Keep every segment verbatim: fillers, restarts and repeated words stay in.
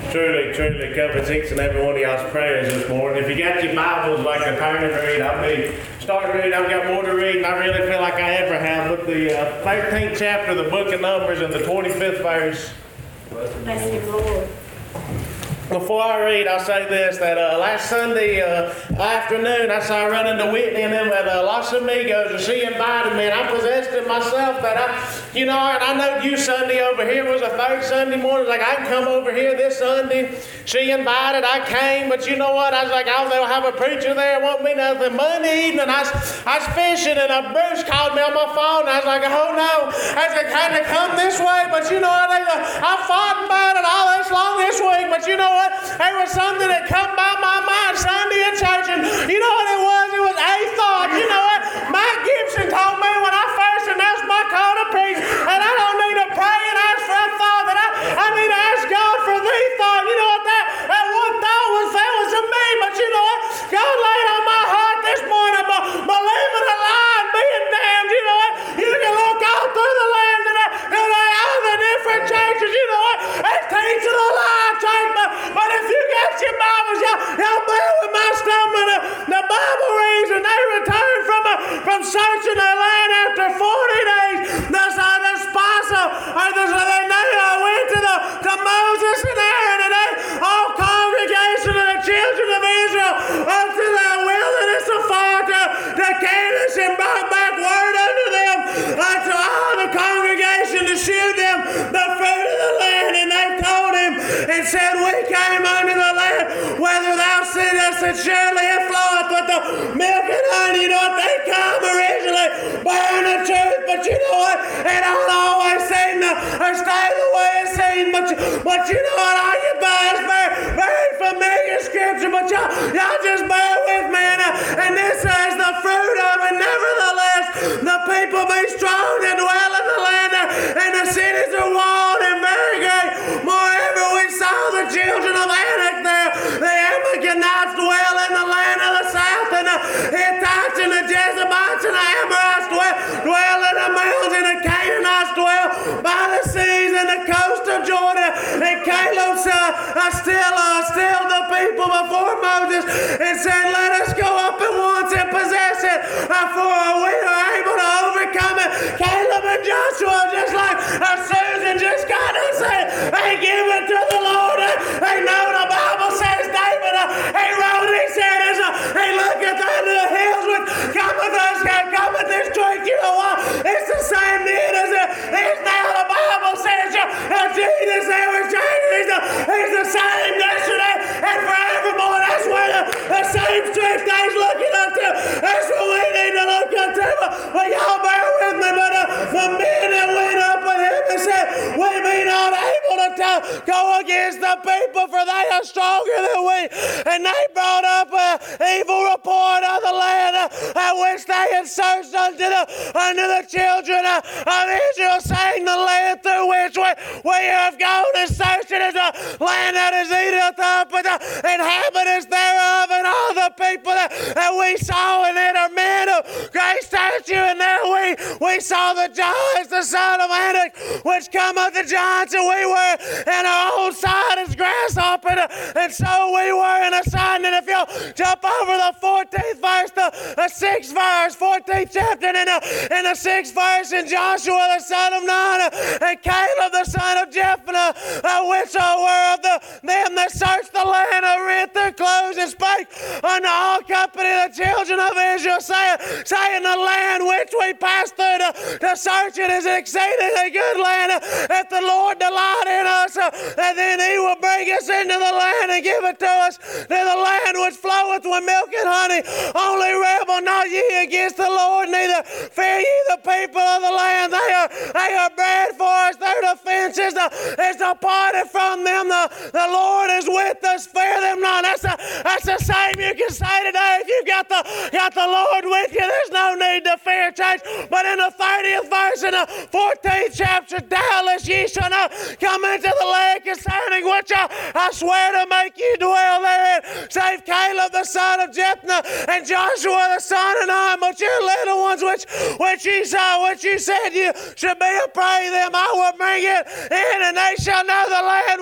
Truly, truly covers each and every one of y'all's prayers this morning. If you got your Bibles, like a turn and read, I'll be start reading. I've got more to read, and I really feel like I ever have. But the uh, thirteenth chapter of the book of Numbers and the twenty-fifth verse. Bless you, Lord. Before I read, I'll say this, that uh, last Sunday uh, afternoon, I saw I run into Whitney and them at uh, Los Amigos, and she invited me, and I possessed it myself that I, you know, and I know you Sunday over here was a third Sunday morning, like I can come over here this Sunday. She invited, I came, but you know what, I was like, oh, they'll have a preacher there, won't be nothing. Monday evening, I was, I was fishing, and a Bruce called me on my phone, and I was like, oh no, I said, kind of come this way, but you know what, I, I fought about it all this long this week, but you know what, there was something that come by my mind Sunday at church, and you know what it was? It was a thought. You know what? Mike Gibson told me when I first announced my call to preach, and I don't need to pray and ask for a thought, that I, I need to ask God for the thought. You know what that, that one thought was? That was to me, but you know what? God laid on my heart this morning, but believing a lie and being damned. You know what? You can look all through the land and all the different churches. You know what? It's teaching a lie, church, but But if you got your Bibles, y'all, y'all bear with my stumbling. The, the Bible reads, and they returned from a, from searching the land after forty days. The, uh, the spies, uh, or the, they uh, went to, the, to Moses and Aaron, and they all congregation of the children of Israel unto the wilderness of far to, to Kadesh, and brought back word unto them, unto all the congregation to shew them the fruit of the land. And they told him and said, we came unto the land whether thou sittest, and surely it floweth with the milk and honey. You know what? They come originally bearing the truth, but you know what? It don't always seem to or stay the way it seems. But, but you know what? All you guys very, very familiar scripture, but y'all, y'all just bear with me. And, uh, and this says the fruit of it. Nevertheless, the people be strong and dwell in the land, uh, and the cities are walled and very great. Moreover, we saw the children of Anak there. The Ammonites dwell in the land of the south, and the Hittites and the Jebusites and the Amorites dwell, dwell in the mountains, and the Canaanites dwell by the seas and the coast of Jordan. And Caleb uh, uh, still, uh, still the people before Moses and said, let us go up at once and possess it, uh, for we are able to overcome it. Caleb and Joshua, just like uh, Susan just got to say, they give it to the Lord. Uh, they know the Bible says David, uh, he wrote, he said, as a, he looketh unto the hills with cometh us, cometh this strength. You know what? It's the same then as it is now. The Bible says uh, uh, Jesus never changes. He's the, he's the same yesterday and forevermore. That's where the, the same strength he's looking up to. That's what we need to look up to. But y'all bear with me. But uh, the men that went up with him and said, we be not able to t- go against the people, for they are stronger than we. And they brought up an evil report of the land uh, at which they had searched unto the, unto the children uh, of Israel, saying, the land through which we, we have gone and searched it is a land that is eateth up with the inhabitants thereof, and all the people that, that we saw in it are men of great stature. And there we, we saw the giants, the son of Anak, which cometh the giants, and we were in our own side as grasshopper, and so we were in a sign. And if you'll jump over the fourteenth verse, the, the sixth verse, fourteenth chapter, and in the, in the sixth verse, and Joshua the son of Nun, and Caleb the son of Jephunneh, uh, which were of the, them that searched the land, uh, rent their clothes, and spake unto all company of the children of Israel, saying, saying the land which we passed through to, to search it is an exceedingly good land. Uh, if the Lord delight in us, uh, and then he will bring us into the land and give it to us, to the land which floweth with milk and honey. Only rebel not ye against the Lord, neither fear ye the people of the land. They are, they are bread for us. Their defense is, the, is departed from them. The, the Lord is with us. Fear them not. That's, a, that's the same you can say today. If you got the, got the Lord with you, there's no need to fear, church. But in the thirtieth verse, in the fourteenth chapter, doubtless ye shall not come into the land concerning which I, I swear to make you dwell therein, save Caleb the son of Jephunneh and Joshua the son of Nun. But your little ones which which ye saw, which you said you should be a prey them, I will bring it in, and they shall know the land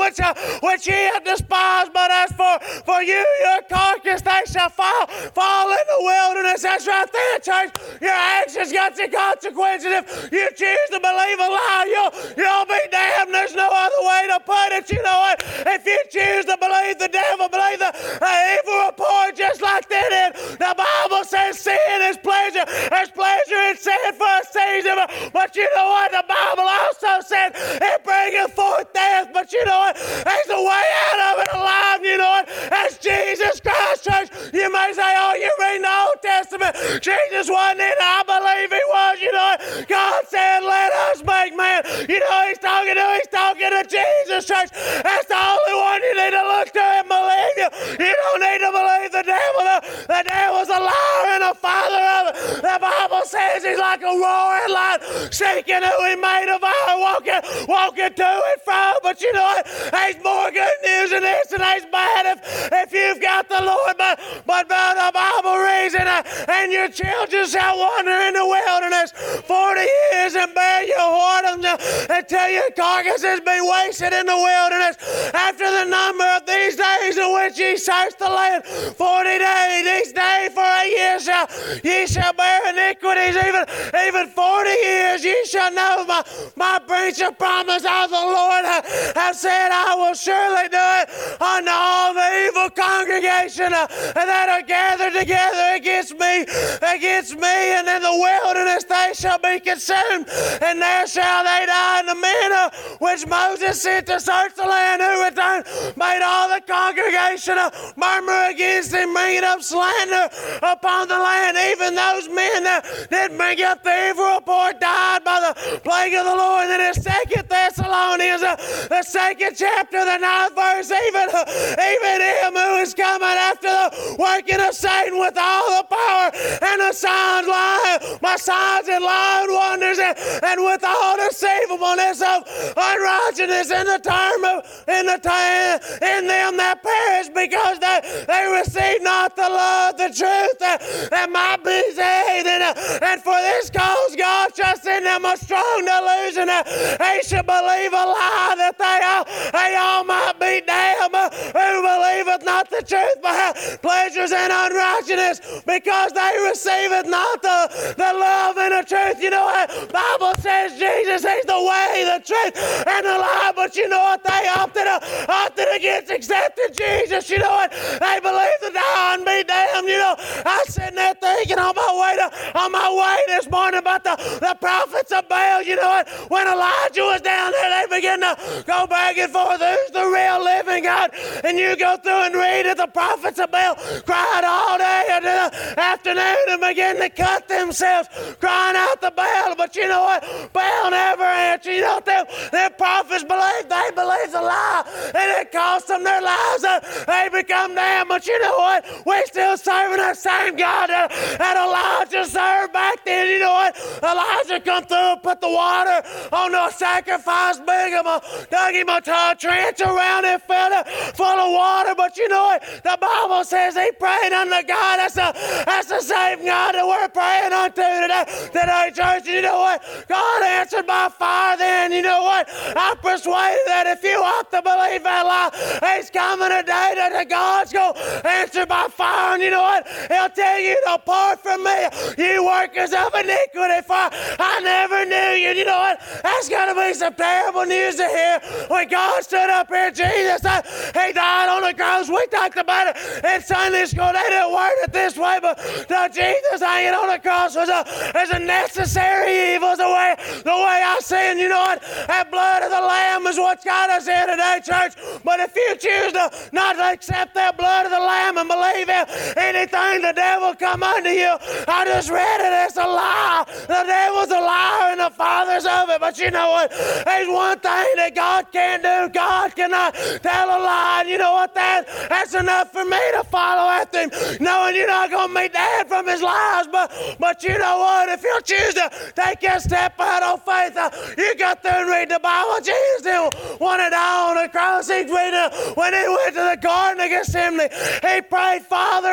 which, uh, which ye have despised, but as for, for you, your carcass, they shall fall, fall in the wilderness. That's right there, church. Your actions got your consequences. If you choose to believe a lie, you'll, you'll be damned. There's no other way to put it. You know what? If you choose to believe the devil, believe the uh, evil report just like they did. The Bible says sin is pleasure. There's pleasure in sin for a season. But you know what? The Bible also said it bringeth forth death. But you know what? There's a way out of it alive. You know what? That's Jesus Christ, church. You may say, oh, you read the Old Testament. Jesus wasn't in it. I believe he was. You know what? God said, let us make man. You know who he's talking to? He's talking to Jesus, church. That's the only one you need to look to and believe you. You don't need to believe the devil. The, the devil's a liar and a father of it. The Bible says he's like a roaring lion, seeking who he may devour, walking, walking to and fro. But you know what? There's more good news than this, and there's bad if, if you've got the Lord. But, but, but the Bible reads, and, uh, and your children shall wander in the wilderness forty years and bear your whoredom until your carcasses be wasted in the wilderness. After the number of these days in which ye search the land, forty days, each day for a year shall ye shall bear iniquities, even, even forty years ye shall know my, my breach of promise of the Lord have said, I will surely do it unto all the evil congregation uh, that are gathered together against me, against me, and in the wilderness they shall be consumed, and there shall they die. And the men uh, which Moses sent to search the land, who returned, made all the congregation uh, murmur against him, bringing up slander upon the land. Even those men that did bring up the evil report died by the plague of the Lord. And in Second Thessalonians, uh, the second chapter, the ninth verse, even, uh, even him who is coming after the working of Satan with all the power and the signs, lying, my signs and lying wonders, and, and with all deceivableness of unrighteousness in the term of in the time in them that perish, because they, they receive not the love, the truth that, that might be saved. And, uh, and for this cause God shall send them a strong delusion that they should believe a lie, that they all, they all might be damned, uh, who believeth not the truth, but have pleasures in unrighteousness, because they receiveth not the, the love and the truth. You know what? The Bible says Jesus is the way, the truth, and the life. But you know what? They opted, uh, opted against accepting Jesus. You know what? They believe to die and be damned. You know, I was sitting there thinking on my way to, on my way this morning about the, the prophets of Baal. You know what? When Elijah was down there, they began to go back and forth. Who's the real living God? And you go through and read it. The prophets of Baal cried all day into the afternoon and began to cut themselves, crying out to Baal. But you know what? Baal never answered. You know what? Them, them prophets believed. They believed the lie, and it cost them their lives. Uh, they become damned. But you know what? We're still serving that same God that, that Elijah served back then. You know what? Elijah come through and put the water on the sacrifice, big him, dug him a t- trench around it, filled it full of water. But you know what? The Bible says he prayed unto God. That's, a, that's the same God that we're praying unto today, today, church. You know what? God answered by fire then. You know what? I'm persuaded that if you ought to believe that lie, he's coming a day that the God's going to answer by fire. And you know what? He'll tell you, depart from me, you workers of iniquity, for I never knew you. You know what? That's going to be some terrible news to hear when God stood up here. Jesus, uh, he died on the cross. We talked about it in Sunday school. They didn't word it this way, but the Jesus hanging on the cross was a, was a necessary evil. The way, the way I see it. You know what? That blood of the Lamb is what's got us here today, church. But if you choose to not to accept that blood of the Lamb and believe in anything the devil come unto you, I just read it. It's a lie. The devil's a liar and the father's of it. But you know what? There's one thing that God can't do. God cannot tell a lie. And you know what? That, that's enough for me to follow after him, knowing you're not going to be dead from his lies. But, but you know what? If you choose to take a step out on faith, uh, you got to read the Bible. Jesus didn't want to die on the cross. He, when he went to the Garden of Gethsemane, he prayed, Father, not my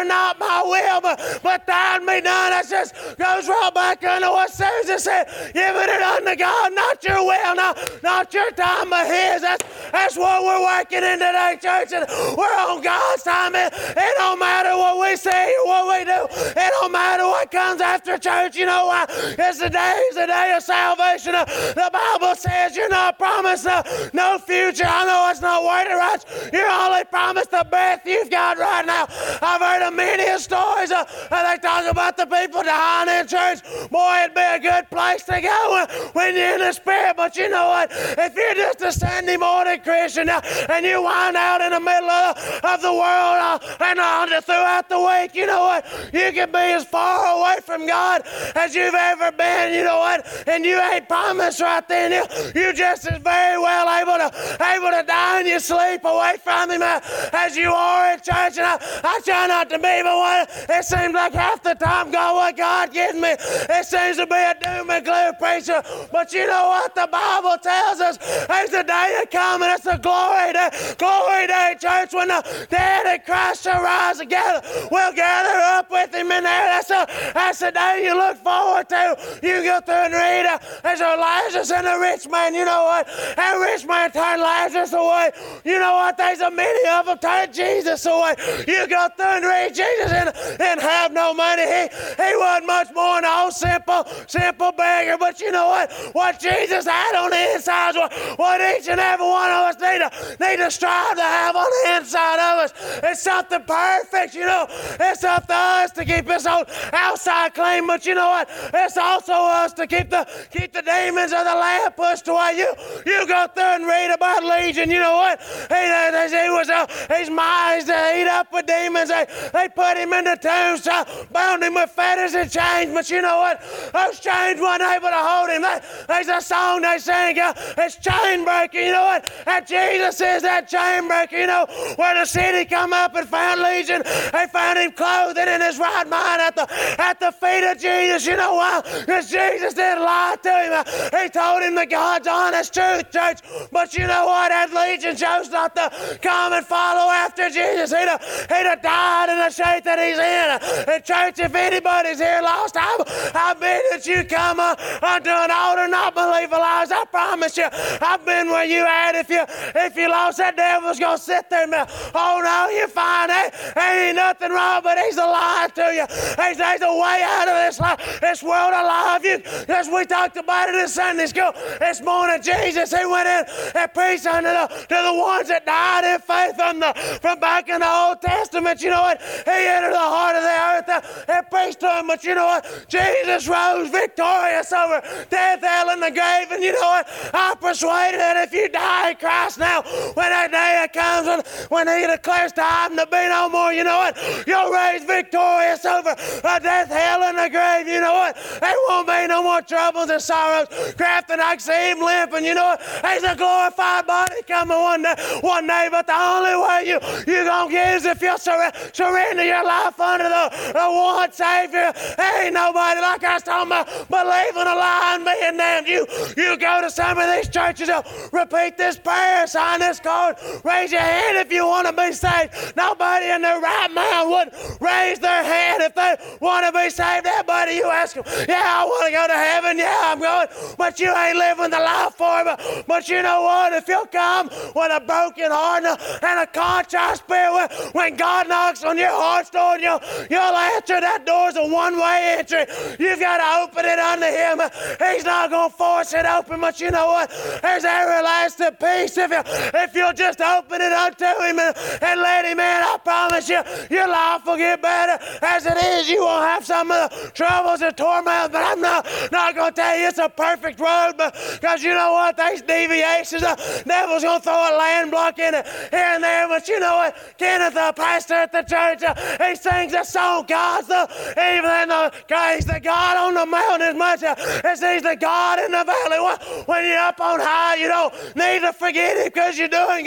my will, but, but thine be done. That just goes right back under what Susan said. Giving it unto God, not your will, not, not your time, but His. That's, that's what we're working in today, church. And we're on God's time. It, it don't matter what we say or what we do. It don't matter what comes after church. You know why? It's the day, it's the day of salvation. Uh, the Bible says you're not promised uh, no future. I know it's not worded right. You're only promised the breath you've got right now. I've heard of many stories. Uh, and they talk about the people dying in church. Boy, it'd be a good place to go when, when you're in the Spirit. But you know what? If you're just a Sunday morning Christian uh, and you wind out in the middle of, of the world uh, and uh, throughout the week, you know what? You can be as far away from God as you've ever been. You know what? And you ain't promised right then. You, you just as very well able to able to die in your sleep away from Him uh, as you are in church. And I, I try not to be, but what it seems like half the time, God, what God gives me, it seems to be a doom and gloom preacher. But you know what? The Bible tells us there's a day coming. It's a glory day, glory day, church, when the dead in Christ shall rise together. We'll gather up with Him in there. That's a that's the day you look forward to. You go through and read. Uh, there's a Lazarus and a rich man. You know what? That rich man turned Lazarus away. You know what? There's a many of them turned Jesus away. You go through and read Jesus and, and have no money. He he wasn't much more than an old simple simple beggar. But you know what? What Jesus had on the inside is what, what each and every one of us need to need to strive to have on the inside of us. It's something perfect. You know, it's up to us to keep this old outside clean. But you know what? It's also us to keep the keep the demons of the land pushed away. You you go through and read about Legion. You know what? He, he was uh, he's miles to eat up with demons. They they put him in the tombs, uh, bound him with fetters and chains. But you know what? Those chains weren't able to hold him. They, there's a song they sing. Uh, it's chain breaking. You know what? That Jesus is that chain breaker. You know where the city come up and found Legion. They found him clothed and in his right mind at the at the feet of Jesus. You know why? Because Jesus didn't lie to him. Uh, he told him the God's honest truth, church. But you know what? That Legion chose not to come and follow after Jesus. He'd have, he'd have died in the shape that he's in. Uh, and church, if anybody's here lost, I, I bid that you come uh, unto an altar, not believe lies. I promise you, I've been where you at. If you if you lost, that devil's gonna sit there and be, oh no, you're fine. Hey, ain't nothing wrong, but he's a lie to you. There's, there's a way out of this life, this world alive. You, as we talked about it in Sunday school this morning, Jesus, he went in and preached unto the, to the ones that died in faith from the from back in the Old Testament. You know what? He entered the heart of the earth uh, and preached to them. But you know what? Jesus rose victorious over death, hell, and the grave. And you know what? I'm persuaded that if you die in Christ now, when that day comes, when, when He declares time to be no more, you know what? You'll raise victorious over uh, death, hell, and the grave. You know what? There won't be no more troubles and sorrows. Crafting, I can see Him limping. You know what? There's a glorified body coming one day, one day. But the only way you you gonna get is if you sur- surrender your life under the, the one Savior. There ain't nobody, like I was talking about, believing a lie and being damned. You you go to some of these churches, uh, repeat this prayer, sign this card, raise your hand if you want to be saved. Nobody in their right mind would raise their hand if they want to be saved. Everybody, you ask them, yeah, I want to go to heaven. Yeah, I'm going. But you ain't living the life for Him. But you know what? If you'll come with a broken heart and a, and a contrite spirit, when God knocks on your heart's door, and you'll, you'll answer. That door's a one-way entry. You've got to open it unto Him. He's not going to force it open. But you know what? There's everlasting peace if, you, if you'll just open it unto Him and, and let Him in. I promise you, your life will get better. As it is, you won't have some of the troubles and torment. But I'm not, not going to tell you it's a perfect road. Because you know what? There's deviations. The devil's going to throw a land block in it here and there. But you know what? Kenneth, the pastor at the church, uh, he sings a song, God's the, even in the, He's the God on the mountain as much uh, as He's the God in the valley. When you're up on high, you don't need to forget Him because you're doing good.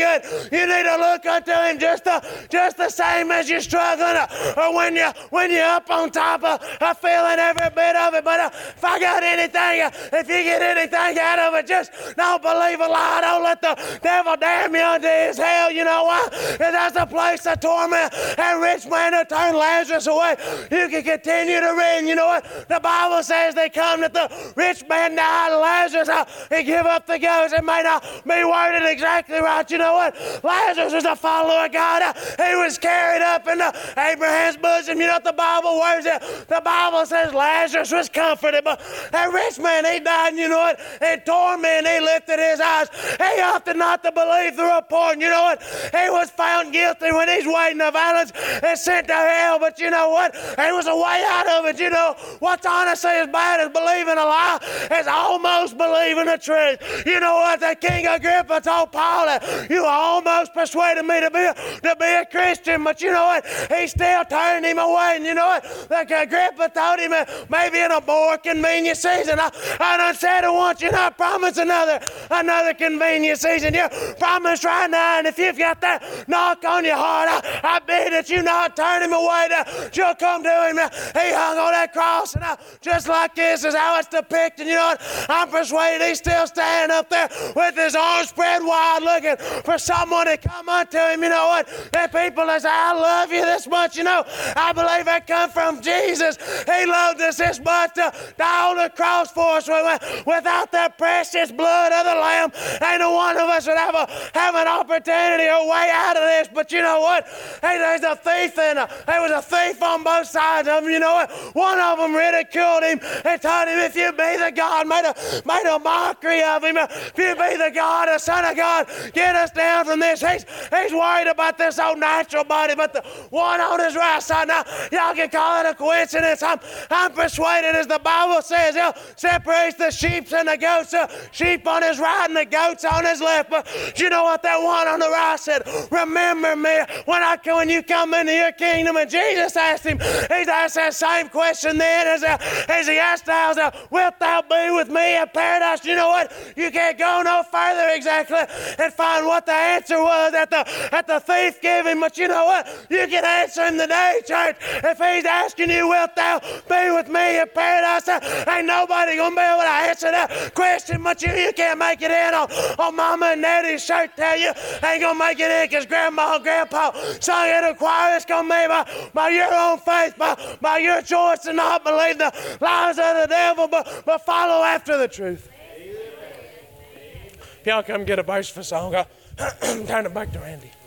You need to look unto him just the, just the same as you're struggling, uh, or when, you, when you're up on top of uh, feeling every bit of it. But uh, if I got anything, uh, if you get anything out of it, just don't believe a lie. Don't let the devil damn you unto his hell. You know why? Because that's a place of torment. And rich man who turned Lazarus away. You can continue to read. You know what? The Bible says they come that the rich man died, Lazarus, uh, he give up the ghost. It may not be worded exactly right. You know what? Lazarus was a follower of God. Uh, he was carried up in uh, Abraham's bosom. You know what the Bible words it? The Bible says Lazarus was comforted, but that rich man, he died, and you know what? In torment, he lifted his eyes. He opted not to believe the report. You know what? He was found guilty when he's waiting of violence and sent to hell. But you know what? There was a way out of it. You know what's honestly as bad as believing a lie is almost believing the truth. You know what? The King Agrippa told Paul that you almost persuaded me to be a, to be a Christian, but you know what? He still turned him away. And you know what? Like Agrippa told him that maybe in a more convenient season. I, I done said it once, you know, I promise another another convenient season. You promise right now, and if you've got that knock on your heart, I, I beg that you not turn him away, that you'll come to him. He hung on that cross, and I, just like this is how it's depicted. You know what? I'm persuaded he's still standing up there with his arms spread wide looking for someone to come unto him. You know what? And people that say, I love you this much, you know, I believe that come from Jesus. He loved us this much to die on the cross for us. Without that precious blood of the Lamb, ain't no one of us would have, a, have an opportunity or way out of this. But you know what? Hey, there's a thief and a, there was a thief on both sides of him. You know what? One of them ridiculed him and told him, if you be the God, made a, made a mockery of him. If you be the God, the Son of God, get us down from this. He's, he's worried about this old natural body, but the one on his right side, now y'all can call it a coincidence. I'm, I'm persuaded, as the Bible says, he'll separate the sheep and the goats, the sheep on his right and the goats on his left. But you know what that one on the right said? Remember me when I when you come into your kingdom. And Jesus asked him, he's asked that same question then as, uh, as he asked us, uh, wilt thou be with me in paradise? You know what? You can't go no further exactly and find what the answer was that the, that the thief gave him. But you know what? You can answer him today, church. If he's asking you, wilt thou be with me in paradise? Uh, ain't nobody going to be able to answer that question but you. You can't make it in on, on Mama and Daddy's shirt tell you. Ain't going to make it in because Grandma and Grandpa sung in a choir. It's going to be by, by your own faith, by, by your choice to not believe the lies of the devil, but, but follow after the truth. If y'all come get a verse for song, I'll turn it back to Randy.